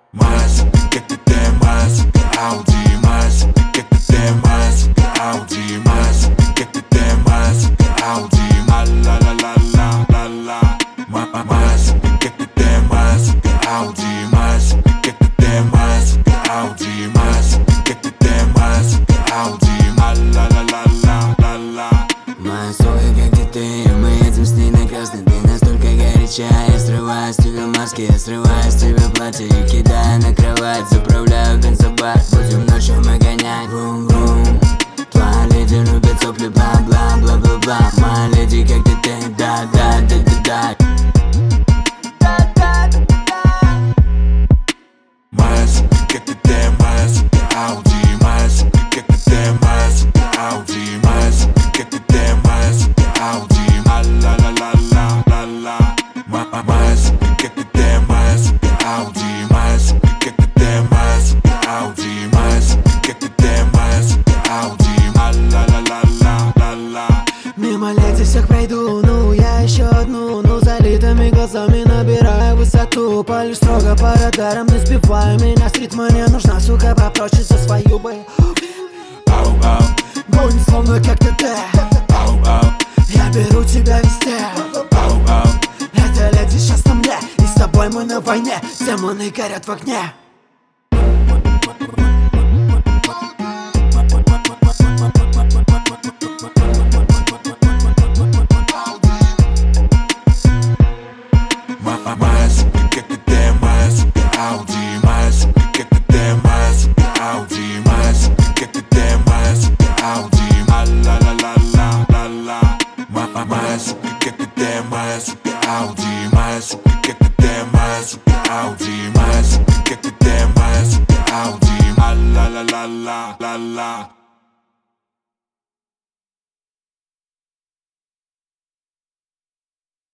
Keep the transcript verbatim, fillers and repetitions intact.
Моя супер, как ты, моя супер Ауди. Моя супер, как ты, моя супер Ауди. Моя супер, как ты, моя супер Ауди. Ла-ла-ла-ла-ла-ла. Моя супер, как ты, моя супер Ауди. Моя супер, как ты, моя супер Ауди. Моя супер, как ты, моя супер Ауди. Ла-ла-ла-ла-ла-ла. Моя сука, как ты, и мы едем с ней на красный. Ты настолько горячая, я срываю с тебя маски, я срываю с тебя платье и кидаю на кровать. Заправляю бензобак, будем ночью мы гонять. Вум-вум. Твоя леди любит сопли, бла-бла-бла-бла-бла. Моя леди, как ты, да-да-да-да-да. Моя супер, как ты, моя супер Ауди. Моя супер, как ты, моя супер Ауди. Моя супер, как ты, моя супер Ауди. Ла-ла-ла-ла-ла-ла. Моя супер, как ты, моя супер Ауди. Моя супер, как ты, моя супер Ауди. Моя супер, как ты, моя супер Ауди. Ла-ла-ла-ла-ла-ла. Мимо леди всех пройду, ну я еще одну. Ну залитыми глазами набираю высоту. Палю строго по радарам, не сбиваю меня с ритма. Не нужна, сука, попроще за свою бы. Ау-ау, Гонит словно как ТТ. ау-ау, Я беру тебя везде. ау-ау. Эта леди сейчас на мне, и с тобой мы на войне. Демоны горят в огне. Моя супер, как ты, моя супер Ауди. Моя супер, как ты, моя супер Ауди. Моя супер, как ты, моя супер Ауди. Ла-ла-ла-ла-ла-ла. Моя супер, как ты, моя супер Ауди. Моя супер, как ты, моя супер Ауди. Моя супер, как ты, моя супер Ауди. Ла-ла-ла-ла-ла-ла.